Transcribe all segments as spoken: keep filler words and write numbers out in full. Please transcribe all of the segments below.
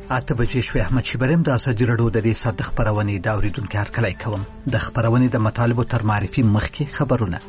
اته بجې شوې. احمد شیبریم د ازادي راډیو د دې ساعت خبرونې د اوریدونکو هرکلی کوم. د خبرونې د مطالبو تر معرفي مخکې خبرونه.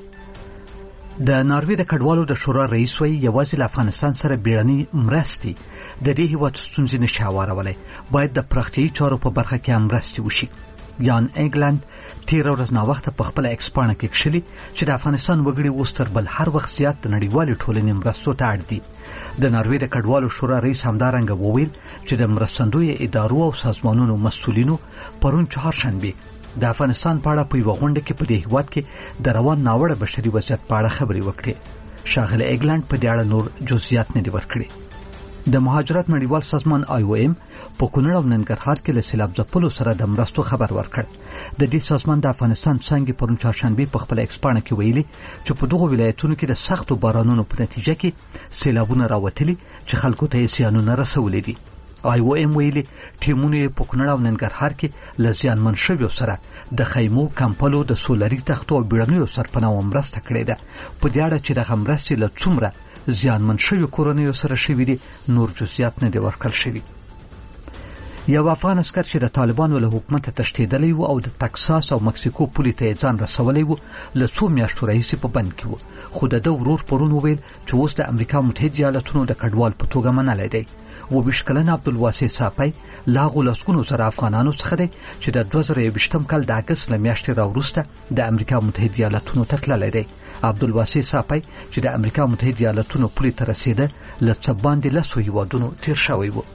د ناروې د کډوالو د شورا رئیس وایي یوازې له افغانستان سره بیړني مرستې د دې هیواد ستونزې نشي هوارولی، باید د پراختیایي چارو په برخه کې هم مرستې وشي. یان انګلند تیره ورځ ناوخته په خپله ایکس پاڼه کې کښلي چې د افغانستان وګړي اوس تر بل هر وخت زیات د نړیوالې ټولنې مرستو ته اړ دي. د ناروې د کډوالو شورا رئیس همدارنګه وویل چې د مرستندویه ادارو او سازمانونو مسؤلینو پرون چهارشنبه د افغانستان په اړه په یوه غونډه کې په دې هیواد کې د روان ناوړه بشري وضعیت په اړه خبرې وکړې. ښاغلی انګلند په دې اړه نور جزئیات نه دي ورکړي. د مهاجرت نړیوال سازمان آی او ایم په کونړ او ننګرهار کې له سیلاب ځپلو سره د مرستو خبر ورکړ. د دې سازمان د افغانستان څانګې پرون چهارشنبه په خپل ایکس پاڼه کې ویلي چې په دغو ولایتونو کې د سختو بارانونو په نتیجه کې سیلابونه راوتلي چې خلکو ته یې زیانونه رسولي دي. آی او ایم ویلي ټیمونه یې په کونړ او ننګرهار کې له زیانمن شویو سره د خیمو، کمپلو، د سولري تختو او بیړنیو سرپناهو مرسته کړې ده. په دې اړه چې دغه مرستې له څومره زیانمن شویو کورنیو سره شوي دي نور جزئیات نه دي ورکړل شوي. یو افغان عسکر چې د طالبانو له حکومته تښتېدلی و او د تکساس او مکسیکو پولې ته یې ځان رسولی و له څو میاشتو راهیسې په بند کې و، خو د ده ورور پرون وویل چې اوس د امریکا متحد ایالتونو د کډوال په توګه منلی دی. اوویشت کلن عبدالواسع صافی له هغو لسګونو زره افغانانو څخه دی چې د دوه زره یوویشتم کال د اګست له میاشتې راوروسته د امریکا متحد ایالتونو ته تللی دی. عبدالواسع صافی چې د امریکا متحد ایالتونو پولې ته رسېده له څه باندې لسو هیوادونو تیر شوی و.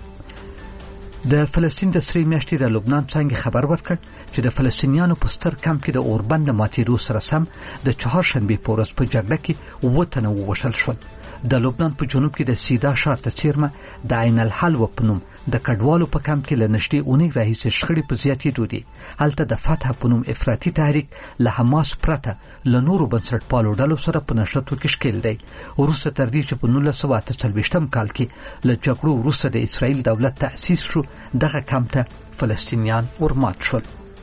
د فلسطین د سرې میاشتې د لبنان څانګې خبر ورکړ چې د فلسطینیانو په ستر کمپ کې د اوربند ماتېدو سره سم د چهارشنبې په ورځ په جګړه کې اووه تنه ووژل شول. د لبنان په جنوب کې د سیدا ښار ته څیرمه د عین الحلوه په نوم د کډوالو په کمپ کې له نږدې اونۍ راهیسې شخړې په زیاتېدو دي. هلته د فتح په نوم افراطي تحریک له حماس پرته له نورو بنسټپالو ډلو سره په نښتو کې ښکېل دی. وروسته تر دې چې په نولس سوه اته څلوېښتم کال کې له جګړو وروسته د اسرائیل دولت تأسیس شو، دغه کمپ ته فلسطینیان ورمات شول.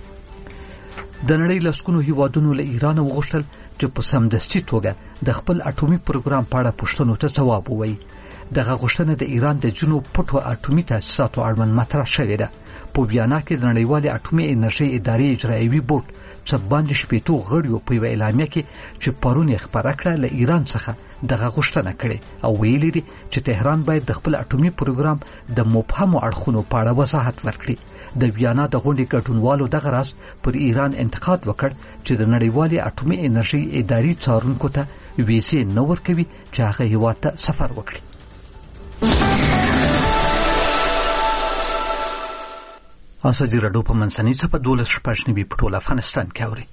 د نړۍ لسګونو هیوادونو له ایران وغوښتل چې په سمدستي توګه د خپل اټومي پروګرام په اړه پوښتنو ته ځواب ووایي. دغه غوښتنه د ایران د ځینو پټو اټومي تاسیساتو اړوند مطرح شوې ده. په ویانا کې د نړیوالې اټومي انرژۍ ادارې اجرایوي بورډ څه باندې شپېتو غړیو په یوه اعلامیه کې چې پرون یې خپره کړه له ایران څخه دغه غوښتنه کړې او ویلي دي چې تهران باید د خپل اټومي پروګرام د مبهمو اړخونو په اړه وضاحت ورکړي. د ویانا د غونډې ګډونوالو دغه راز پر ایران انتقاد وکړ چې د نړیوالې اټومي انرژۍ ادارې څارونکو ته ویزې نه ورکوي چې هغه هیواد ته سفر وکړي. ازادي راډیو په منځنۍ څپه دولس شپږ نوي په ټول افغانستان کې اوري.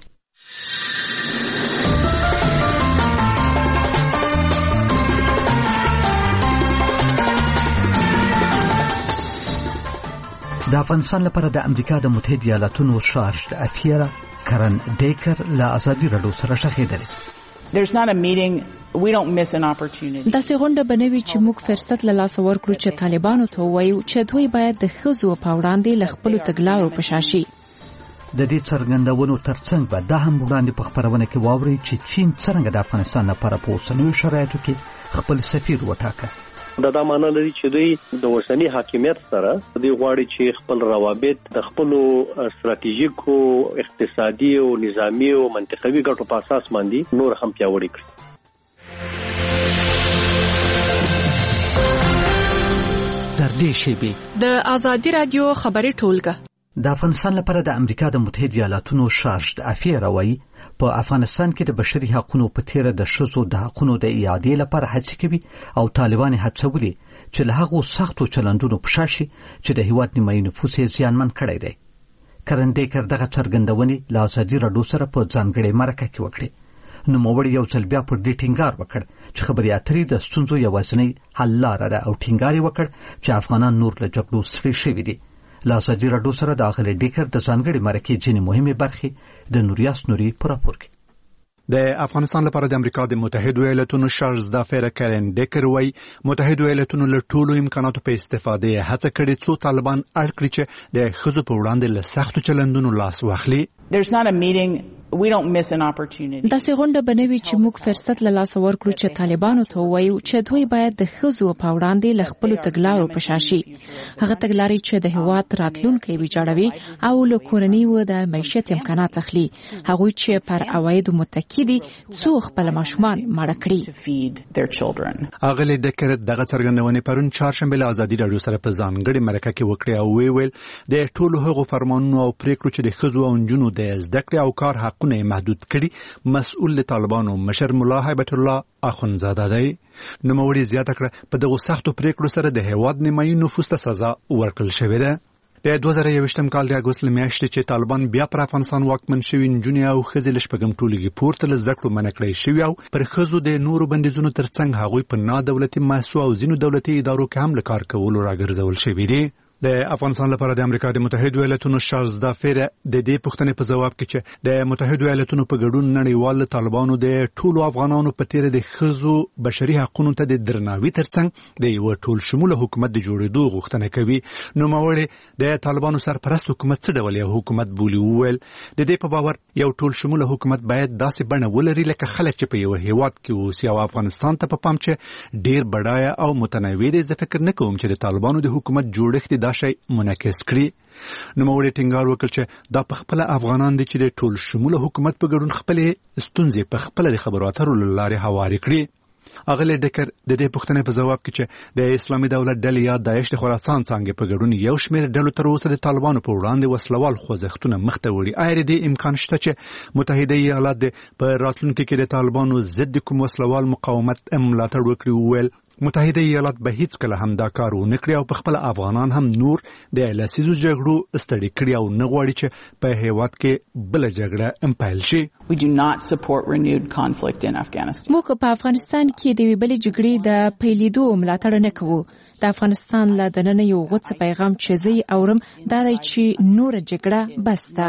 د افغانستان لپاره د امریکا د متحد ایالتونو شارج د افیر کرن ډیکر له ازادي راډیو سره شخېدل. There's not a meeting we don't miss an opportunity. دا څنګه بنوي چې موږ فرصت له لاس ورکړو چې طالبانو ته وایو چې دوی باید د ښځو په وړاندې له خپلو تګلارو په شا شي. د دې څرګندونو ترڅنګ به دا هم وړاندې په خبرونه کې واوري چې چین څنګه د افغانستان لپاره په اوسنیو شرایطو کې خپل سفیر وټاکه. دا دا معنی لري چې دوی د اوسنی حاکمیت سره دوی غواړي چې خپل روابط د خپل ستراتیژیکو، اقتصادي او نظامی او منطقوي ګټو په اساس باندې نور هم پیاوړي کړي. تر دې شیبې د ازادي راډیو خبري ټولګه د افغانستان لپاره د امریکا د متحد ایالتونو شارج د افیر وایي په افغانستان کې د بشري حقوقو په تیره د ښځو د حقوقو د اعادې لپاره هڅې کوي او طالبان هڅولي چې له هغو سختو چلندونو په شا شي چې د هیواد نیمایي نفوس یې زیانمن کړی دی. کرن ډیکر دغه څرګندونې له ازادي راډیو سره په ځانګړې مرکه کې وکړې. نوموړي یو ځل بیا پر دې ټینګار وکړ چې خبرې اترې د ستونزو یوازینۍ حل لاره ده او ټینګار یې وکړ چې افغانان نور له جګړو ستړي شوي دي. له ازادي راډیو سره د اغلې ډیکر د ځانګړې مرکې ځینې مهمې برخې د نوریاس نوري په راپور کې. د افغانستان لپاره د امریکا د متحدو ایالتونو شارج د افیر کرن ډیکر وایي متحدو ایالتونو له ټولو امکاناتو په استفادې هڅه کړې څو طالبان اړ کړي چې د ښځو په وړاندې له سختو چلندونو لاس واخلي. There's not a meeting we don't miss an opportunity. دا څنګه بنوي چې موږ فرصت له لاس ورکړو چې طالبانو ته وایو چې دوی باید د ښځو په وړاندې له خپل تګلارو په شا شي. هغه تګلارې چې د هېواد راتلونکي ویجاړوي او له کورنۍ و د معیشت امکانات اخلي، هغوی چې پر عوایدو متکی دي څو خپل ماشومان مړه کړي. اغلی ډکر دغه څرګندونې پرون چهارشنبه له ازادي راډیو سره په ځانګړې مرکه کې وکړې او ویل د ټولو هغو فرمانونو او پریکړو چې د ښځو او نجونو د زده کړې او کار حقونه محدود کړي مسؤل طالبانو مشر ملا هیبت الله اخونزاده دی. نوموړي زیاته کړه په دغو سختو پریکړو سره د هېواد نیمایي نفوس ته سزا ورکړل شوې ده. د دوه زره یوویشتم کال د اګوست له میاشتې چې طالبان بیا پر افغانستان واکمن شوي، نجونې او ښځې له شپږم ټولګي پورته له زده کړو منع کړی شوي او پر ښځو د نورو بندیزونو ترڅنګ هغوی په نادولتي مؤسسو او ځینو دولتي ادارو کې هم له کار کولو راګرځول شوي دي. د افغانستان لپاره د امریکا د متحده ایالاتونو شارلز دافیر د دې پوښتنې په جواب کې چې د متحده ایالاتونو په ګډون نړیوال طالبانو د ټولو افغانانو په تیر د ښځو بشري حقوقو ته د درناوي ترڅنګ د یو ټول شموله حکومت د جوړېدو غوښتنه کوي. نو موري د طالبانو سرپرست حکومت څه ډول یو حکومت بولی وویل د دې په باور یو ټول شموله حکومت باید داسې بڼه ولري لکه خلک چې په یو هیواد کې اوسي او افغانستان ته په پام چې ډیر بډایه او متنوع دی. زه فکر نه کوم چې د طالبانو د حکومت جوړښت دا شی منعکس کړي. نو موري ټینګار وکړ چې دا په خپل افغانان دي چې د ټول شموله حکومت په ګډون خپل ستونزې په خپل د خبرو اترو لارې هواري کړي. اغلی ډکر د دې پوښتنې په جواب کې چې د اسلامي دولت ډلې یا داعش د خراسان څنګه په ګډون یو شمېر ډلو تر اوسه د طالبانو په وړاندې وسلوال خوځښتونه مخته وړي، آیا دې امکان شته چې متحده ایالات په راتلونکي کې د طالبانو ضد کوم وسلوال مقاومت ملاتړ وکړي؟ وویل متحده ایالات به هیڅ کله هم دا کار ونه کړي او په خپل افغانان هم نور د لسیزو جګړو ستړي کړي او نه غواړي چې په هیواد کې بل جګړه امپایل شي. We do not support renewed conflict in Afghanistan. موږ په افغانستان کې د ویبلې جګړې د پیلېدو ملاتړ نه کوو. د افغانستان له دننه یو غوڅ پیغام چې زه اورم دا دی چې نور جګړه بس ده.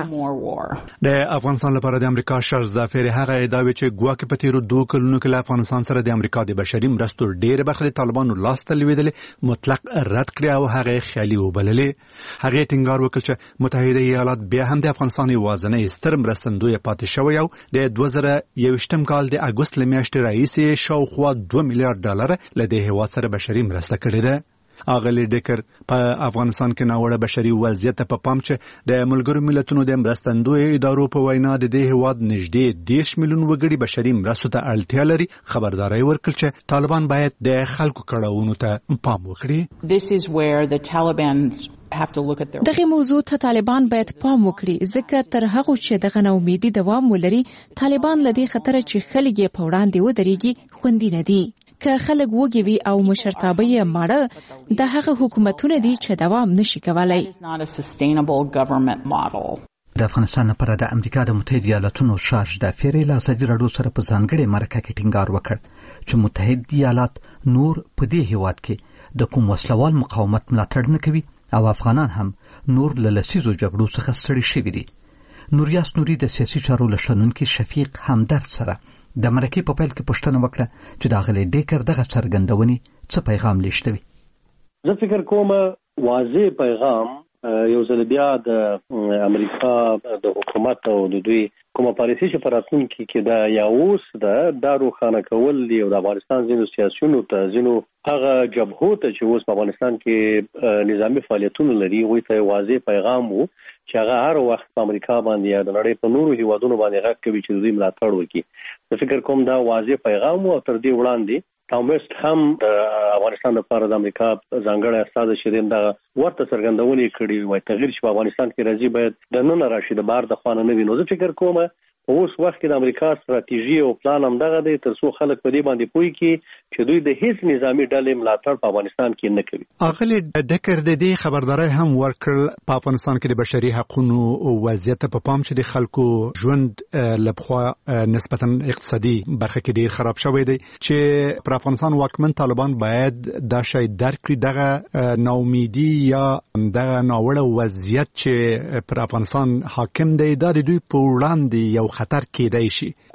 د افغانستان لپاره د امریکا شارلز دافیر هغه ادعاوې چې ګواکې په تیرو دوه کلونو کې له افغانستان سره د امریکا د بشري مرستو ډېرې برخې د طالبانو لاسته لوېدلې مطلق رد کړې او هغه خیالي وبللې. هغه ټینګار وکړ چې متحده ایالات بیا هم د افغانستان یوازینی ستر مرستندوی پاتې شوی او د دوه زره یوویشتم کال د اګوست له میاشتې راهیسې شاوخوا دوه میلیارډ ډالر له دې هېواد سره بشري مرسته کړې ده. اغلی ډکر په افغانستان کې ناوړه بشري وضعیت په پام چې د ملګرو ملتونو د مرستندوی ادارو په وینا د دې هېواد نږدې دېرش میلیون وګړي بشري مرستو ته اړتیا لري، خبرداری ورکړ چې طالبان باید د خلکو کړاوونو ته پام وکړي. This is where the Taliban دغه موضوع ته طالبان باید پام وکړي ځکه تر هغه چې دغه ناامیدي دوام ولري طالبان لدی خطر چې خلک یې په وړاندې ودرېږي خوندي نه دي. که خلک وګوي او مشرتابه یې ماړه د هغه حکومتونه دي چې دوام نشي کولای. د افغانستان لپاره د امریکا د متحده ایالاتونو شارلز دافیر له ازادي راډیو سره په ځانګړې مرکه کې ټینګار وکړ چې متحده ایالات نور په دې هیواد کې د کوم وسلوال مقاومت ملاتړ نه کوي او افغانان هم نور له لسیزو جګړو څخه ستړي شوي دي. نوریاس نوري د سیاسي چارو له شنونکي شفیق همدرد سره د مرکې په پیل کې پوښتنه وکړه چې د اغلی ډیکر دغه څرګندونې څه پیغام لیږدوي. زه فکر کوم واضح پیغام یو ځل بیا د امریکا د حکومت او د دوی کومه پالیسي چې په راتلونکي کې دا یا اوس ده دا روښانه کول دي او د افغانستان ځینو سیاسیونو ته ځینو هغه جبهو ته چې اوس په افغانستان کې نظامي فعالیتونه لري هغوی ته واضح پیغام و چې هغه هر وخت په امریکا باندې یا د نړۍ په نورو هیوادونو باندې غږ کوي چې دوی ملاتړ وکړي. زه فکر کوم دا واضح پیغام و او تر دې وړاندې ټام ویسټ هم د افغانستان لپاره د امریکا ځانګړی استازی چې دی دغه ورته څرګندونې کړي وای تغییر چې په افغانستان کې راځي باید د نن راشي د بار د خوانه نه وي. نو زه فکر کوم اوس وخت کې د امریکا ستراتیژي او پلان هم دغه دی تر څو خلک په دې باندې پوي کې چې دوی د هیڅ نظامی ډلې ملاتړ په افغانستان کې نه کوي. اغلی ډکر د دې خبرداري هم ورکړ په افغانستان کې د بشري حقوقو وضعیت په پام چې د خلکو ژوند لپاره نسبتا اقتصادي برخه کې ډیر خراب شوی دی چې پر افغانستان واکمن طالبان باید دا شی درک کړي دغه ناامیدي یا دغه ناوړه وضعیت چې پر افغانستان حاکم دی دا د دوی په وړاندې یو خطر کېدای شي.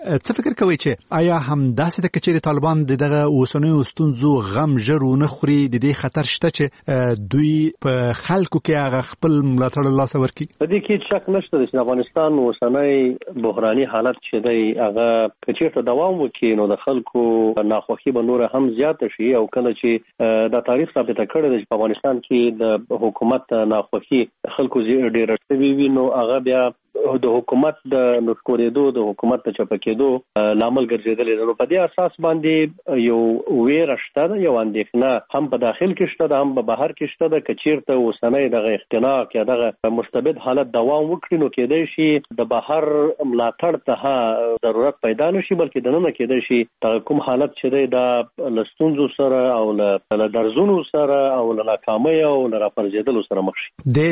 څه فکر کوي چې آیا هم داسې د کچېری طالبان دغه اوسنوي ستونزو غم ژرونه خوري د دې خطر شته چې دوی په خلکو کې هغه خپل ملاتړ لاس ورکړي؟ په دې کې شک نشته چې افغانستان اوسنۍ بحراني حالت چې دی هغه کچېرته دوام وکړي نو د خلکو ناخوښي به نور هم زیات شي او کله چې د تاریخ ثابت کړی دی چې په افغانستان کې د حکومت ناخوښي خلکو ډېر شوي وي نو هغه بیا د حکومت د نسکورېدو د حکومت د چپکېدو لامل ګرځېدلی دی. نو په دې اساس باندې یو ویره شته ده، یو اندېښنه هم په داخل کې شته ده هم په بهر کې شته ده. که چېرته اوسنی دغه اختناق یا دغه مستبد حالت دوام وکړي نو کېدای شي د بهر ملاتړ ته ضرورت پیدا نه شي، بلکې دننه کېدای شي دغه کوم حالت چې دی دا له ستونزو سره او له درزونو سره او له ناکامۍ او له راپرځېدلو سره مخ شي.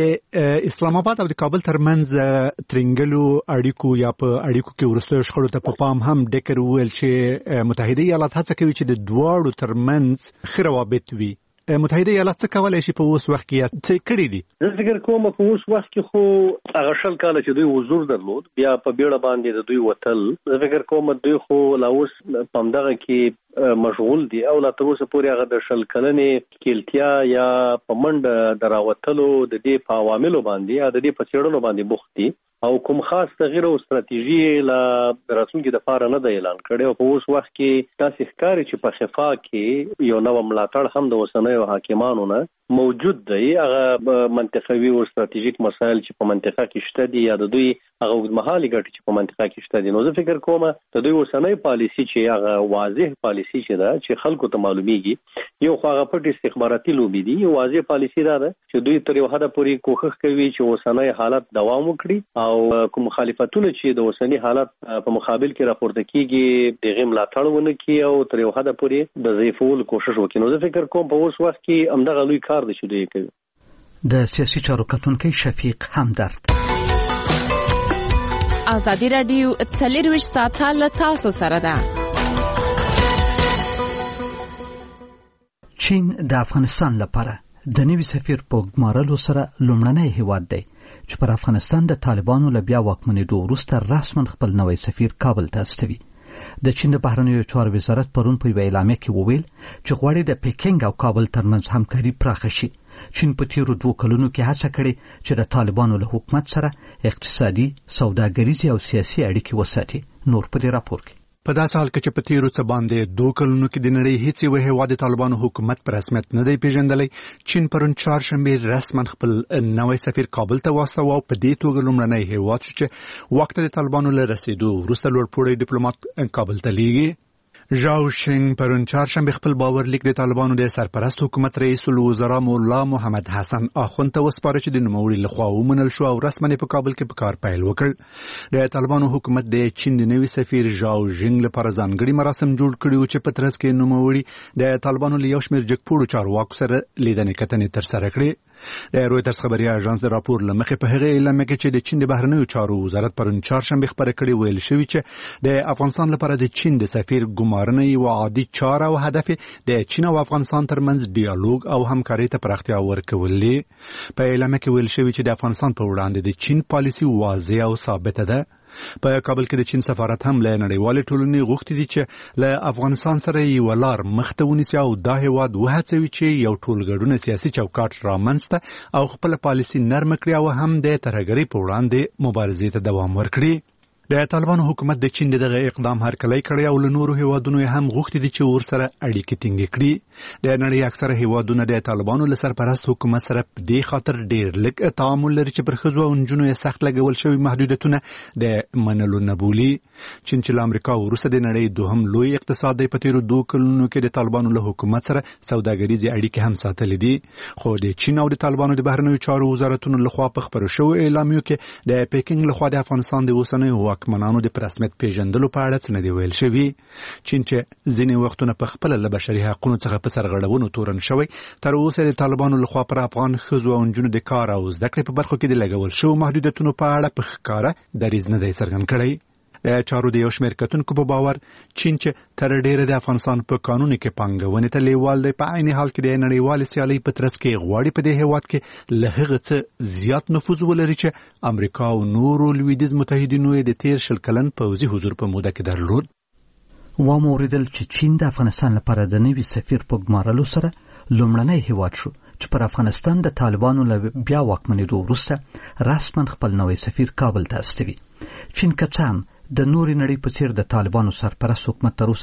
د اسلام آباد او د کابل ترمنځ ترنګلو اړیکو یا په اړیکو کې ورستو شخړو ته په پام هم ډکر ویل چې متحده ایالات هڅه کوي چې د دواړو ترمنځ ښه روابط وي. متحده ایالات څه کولای شي په اوس وخت کې څه کړی دي؟ زه فکر کوم په اوس وخت کې خو هغه شل کاله چې دوی حضور درلود بیا په بیړه باندې د دوی وتل، زه فکر کوم دوی خو لا اوس په همدغه کې مشغول دي او لا تر اوسه پورې هغه د شل کلنې کېلتیا یا په منډه د راوتلو د دې په عواملو باندې یا د دې په څېړنو باندې بوخت دي او کوم خاص تغییر او ستراتیژي لا راتلونکي د پاره نه د اعلان کړي. او په اوس وخت کې تاسو ښکاري چې په خفا کې یو نو ملاتړ هم د اوسنیو حاکمانو نه موجود دی. هغه منطقوي او ستراتیژیک مسایل چې په منطقه کې شته دي یا د دوی هغه اوږدمهالي ګټې چې په منطقه کې شته دي، نو زه فکر کوم د دوی اوسنۍ پالیسي چې هغه واضح پالیسي چې ده چې خلکو ته معلومیږي، یو خو هغه پټ استخباراتي لوبي دي، یو واضح پالیسي ده چې دوی تر یو حده پورې کوښښ کوي چې اوسنۍ حالت دوام وکړي او کوم مخالفتونه چې د اوسنی حالت په مقابل کې راپورته کیږي دغه ملاتړ ونه کړي او تر یو حده پورې د ضعیفولو کوشش وکړي. نو زه فکر کوم په اوس وخت کې همدغه لوی کار دی چې دوی کوي. د سیاسي چارو کتونکي شفیق همدرد. ازادي رادیو څلورویشت ساعته له تاسو سره ده. چین د افغانستان لپاره د نوي سفیر په ګمارلو سره لومړنی هیواد دی چې پر افغانستان د طالبانو له بیا واکمنېدو وروسته رسما خپل نوی سفیر کابل ته استوي. د چین د بهرنیو چارو وزارت پرون په یوه اعلامیه کې وویل چې غواړي د پیکینګ او کابل ترمنځ همکاري پراخه شي. چین په تیرو دوه کلونو کې هڅه کړې چې د طالبانو له حکومت سره اقتصادي، سوداګریزي او سیاسي اړیکې وساتي. نور په دې راپور کې په داسې حال کې چې په تیرو څه باندې دوه کلونو کې د نړۍ هیڅ یو هیواد د طالبانو حکومت په رسمیت نه دی پیژندلی، چین پرون چهارشنبه رسما خپل نوی سفیر کابل ته واستاوه او په دې توګه لومړنی هیواد شو چې وخت د طالبانو له رسیدو وروسته لوړپوړی ډیپلوماټ کابل ته لیږي. ژاو شینګ پرون چهارشنبه خپل باور لیک د طالبانو د سرپرست حکومت رئیس الوزرا مولا محمد حسن اخوند ته وسپاره چې د نوموړي لخوا ومنل شو او رسما په کابل کې په کار پیل وکړ. د طالبانو حکومت د چین د نوي سفیر ژاو ژینګ لپاره ځانګړي مراسم جوړ کړي چې په ترڅ کې نوموړي د طالبانو له یو شمېر جګپوړو چارواکو سره لیدنې کتنې ترسره کړې. د رویټرز خبري اژانس د راپور لمخې په هغه اعلامیه کې چې د چین د بهرنیو چارو وزارت پرون چهارشنبه خبره کړې ویل شوی چې د افغانستان لپاره د چین د سفیر ګمارنه یو عادي چاره او هدف د چین او افغانستان ترمنځ ډیالوګ او همکاري ته پراختیا ورکول دي. په اعلامیه کې ویل شوی چې د افغانستان په وړاندې د چین پالیسي واضح او ثابته ده. په کابل کې د چین سفارت هم له نړیوالې ټولنې غوښتي دي چې له افغانستان سره یو لار مخته ونیسي او دا هیواد وهڅوي چې یو ټولګړونه سیاسي چوکاټ رامنځته او خپل پالیسي نرم کړي او هم د ترهګرۍ په وړاندې مبارزې ته دوام ورکړي. د طالبانو حکومت د چین دغه اقدام هرکلی کړی او له نورو هیوادونو هم غوښتي دي چې ورسره اړیکې ټینګې کړي. د نړۍ اکثره هیوادونه د طالبانو له سرپرست حکومت سره په دې خاطر ډېر لږ تعامل لري چې پر ښځو او نجونو یې سخت لګول شوي محدودیتونه د منلو نه بولي. چین چې له امریکا وروسته د نړۍ دوهم لوی اقتصاد دی، په تیرو دوه کلونو کې د طالبانو له حکومت سره سوداګریزې اړیکې هم ساتلې دي. خو د چین او د طالبانو د بهرنیو چارو وزارتونو لخوا په خپرو شویو اعلامیو کې د پیکینګ لخوا د افغانستان د اوسنیو واکمنانو د رسمیت پیژندلو په اړه څه نه دی ویل شوی. چین چې ځینې وختونه په خپل له بشري حقوقو څخه په سرغړونو تورن شوی، تر اوسه د طالبانو لخوا پر افغان ښځو او نجونو د کار او زده کړې په برخو کې د لګول شوو محدودیتونو په اړه په ښکاره دریځ نه دی څرګند کړی. چارو د یو شمېر کتونکو په باور چین چې تر ډیره د افغانستان په قانون کې پانګونې ته لیوال دی په عین حال کې د نړیوال سیالي په ترڅ کې غواړي په دې هیواد کې له هغه څه زیات نفوذ ولري چې امریکا او نورو لویدیز متحدینو د تیر شل کلن پوځي حضور په موده کې درلود. و موریدل چې چین د افغانستان لپاره د نوي سفیر په ګمارلو سره لومړنی هیواد شو چې پر افغانستان د طالبانو له بیا واکمنېدو وروسته رسما خپل نوی سفیر کابل ته استوي. چین که څه هم د نورې نړۍ په څیر د طالبانو سرپرست حکومت تر اوسه